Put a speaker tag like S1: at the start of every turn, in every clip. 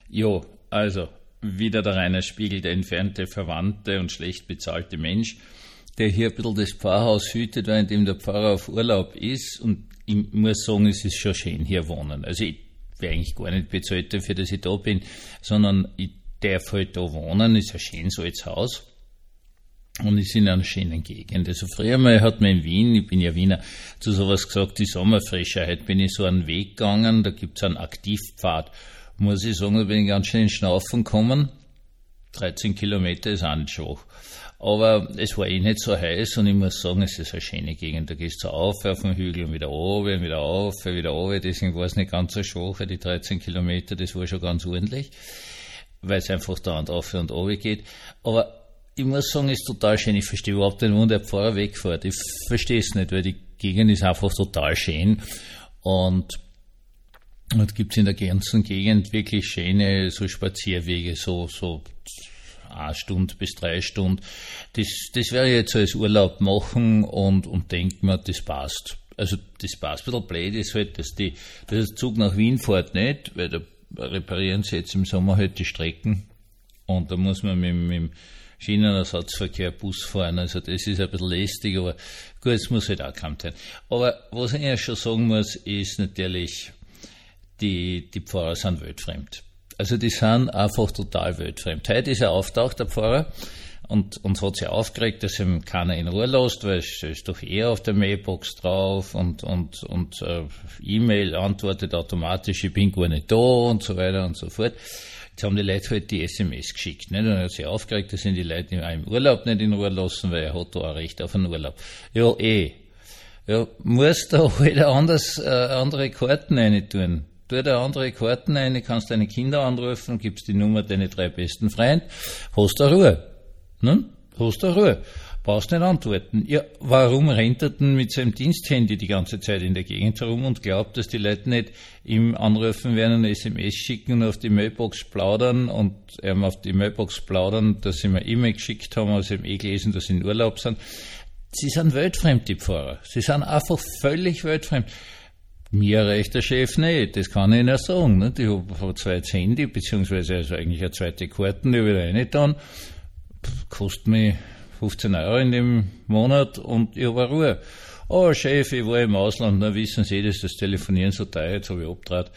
S1: Jo, also wieder der Rainer Spiegel, der entfernte Verwandte und schlecht bezahlte Mensch, der hier ein bisschen das Pfarrhaus hütet, während ihm der Pfarrer auf Urlaub ist. Und ich muss sagen, es ist schon schön hier wohnen. Also ich wäre eigentlich gar nicht bezahlt dafür, dass ich da bin, sondern ich darf halt da wohnen, ist ein schönes altes Haus. Und ist in einer schönen Gegend. Also früher mal hat man in Wien, ich bin ja Wiener, zu sowas gesagt, die Sommerfrische. Heute bin ich so einen Weg gegangen, da gibt's einen Aktivpfad. Muss ich sagen, da bin ich ganz schön in Schnaufen gekommen. 13 Kilometer ist auch nicht schwach. Aber es war nicht so heiß und ich muss sagen, es ist eine schöne Gegend. Da gehst du auf den Hügel und wieder runter und wieder auf, wieder runter. Deswegen war es nicht ganz so schwach, die 13 Kilometer, das war schon ganz ordentlich. Weil es einfach da und auf und runter geht. Aber ich muss sagen, es ist total schön. Ich verstehe überhaupt nicht, wo der Pfarrer wegfährt. Ich verstehe es nicht, weil die Gegend ist einfach total schön. Und gibt's in der ganzen Gegend wirklich schöne so Spazierwege, so 1 Stunde bis 3 Stunden. Das werde ich jetzt als Urlaub machen und denke mir, das passt. Also das passt. Ein bisschen blöd ist halt, dass der Zug nach Wien fährt nicht, weil da reparieren sie jetzt im Sommer halt die Strecken. Und da muss man mit dem Schienenersatzverkehr, Bus fahren, also das ist ein bisschen lästig, aber gut, es muss halt auch kaum sein. Aber was ich ja schon sagen muss, ist natürlich, die Pfarrer sind weltfremd. Also die sind einfach total weltfremd. Heute ist er auftaucht, der Pfarrer, und uns hat sich aufgeregt, dass ihm keiner in Ruhe lässt, weil es ist doch eher auf der Mailbox drauf und E-Mail antwortet automatisch, ich bin gar nicht da und so weiter und so fort. Jetzt haben die Leute halt die SMS geschickt, nicht? Und er hat sich aufgeregt, dass ihn die Leute im Urlaub nicht in Ruhe lassen, weil er hat da ein Recht auf einen Urlaub. Ja, Ja, muss da halt andere Karten rein tun. Tu da andere Karten rein, kannst deine Kinder anrufen, gibst die Nummer deine 3 besten Freunde, hast da Ruhe. Hast da Ruhe. Brauchst nicht antworten. Ja, warum rennt er denn mit seinem Diensthandy die ganze Zeit in der Gegend herum und glaubt, dass die Leute nicht ihm anrufen werden, eine SMS schicken und auf die Mailbox plaudern und auf die Mailbox plaudern, dass sie mir E-Mail geschickt haben, also ihm gelesen, dass sie in Urlaub sind. Sie sind weltfremd, die Pfarrer. Sie sind einfach völlig weltfremd. Mir reicht der Chef nicht, das kann ich Ihnen sagen. Nicht? Ich habe 2 Handy, beziehungsweise also eigentlich eine zweite Karten, die wieder reingetan. Kostet mich 15 € in dem Monat und ich habe Ruhe. Oh, Chef, ich war im Ausland, na wissen Sie, dass das Telefonieren so teuer, jetzt habe ich abgetrat.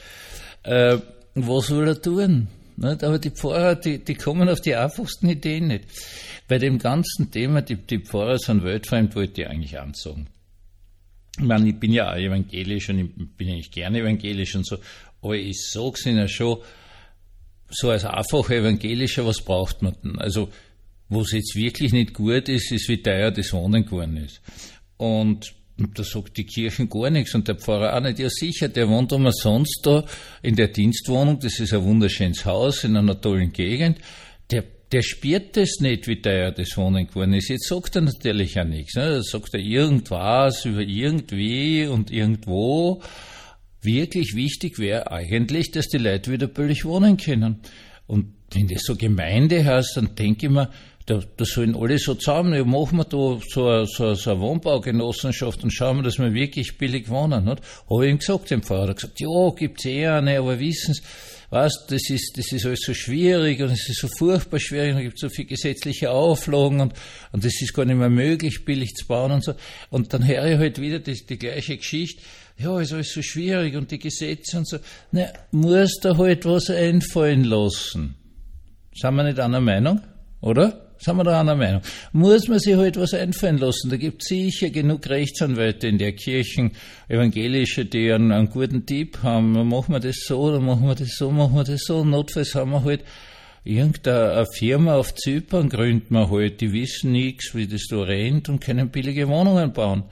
S1: Was soll er tun? Nicht? Aber die Pfarrer, die kommen auf die einfachsten Ideen nicht. Bei dem ganzen Thema, die Pfarrer sind weltfremd, wollte ich eigentlich ansagen. Ich meine, ich bin ja auch evangelisch und ich bin eigentlich gerne evangelisch und so, aber ich sag's Ihnen schon, so als einfacher Evangelischer, was braucht man denn? Also, was jetzt wirklich nicht gut ist, ist, wie teuer das Wohnen geworden ist. Und da sagt die Kirche gar nichts und der Pfarrer auch nicht. Ja sicher, der wohnt umsonst da in der Dienstwohnung, das ist ein wunderschönes Haus in einer tollen Gegend. Der spürt das nicht, wie teuer das Wohnen geworden ist. Jetzt sagt er natürlich auch nichts. Ne? Da sagt er irgendwas über irgendwie und irgendwo. Wirklich wichtig wäre eigentlich, dass die Leute wieder billig wohnen können. Und wenn das so Gemeinde heißt, dann denke ich mir, da sollen alle so zusammen, ja, machen wir da so eine Wohnbaugenossenschaft und schauen wir, dass wir wirklich billig wohnen. Nicht? Habe ich ihm gesagt, dem Pfarrer, er hat gesagt, ja, gibt's eine, aber wissen Sie, weißt, das ist alles so schwierig und es ist so furchtbar schwierig und es gibt so viele gesetzliche Auflagen und das ist gar nicht mehr möglich, billig zu bauen und so. Und dann höre ich halt wieder die gleiche Geschichte, ja, ist alles so schwierig und die Gesetze und so. Na, muss da halt was einfallen lassen. Sind wir nicht einer Meinung, oder? Sind wir da einer Meinung? Muss man sich halt was einfallen lassen. Da gibt es sicher genug Rechtsanwälte in der Kirchen, Evangelische, die einen guten Tipp haben. Machen wir das so, dann machen wir das so, machen wir das so. Notfalls haben wir halt irgendeine Firma auf Zypern, gründen wir halt, die wissen nichts, wie das da rennt und können billige Wohnungen bauen.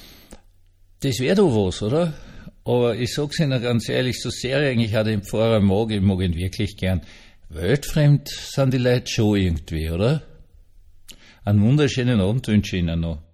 S1: Das wäre doch was, oder? Aber ich sag's Ihnen ganz ehrlich, so sehr ich eigentlich auch den Pfarrer mag, ich mag ihn wirklich gern. Weltfremd sind die Leute schon irgendwie, oder? Einen wunderschönen Abend wünsche ich Ihnen noch.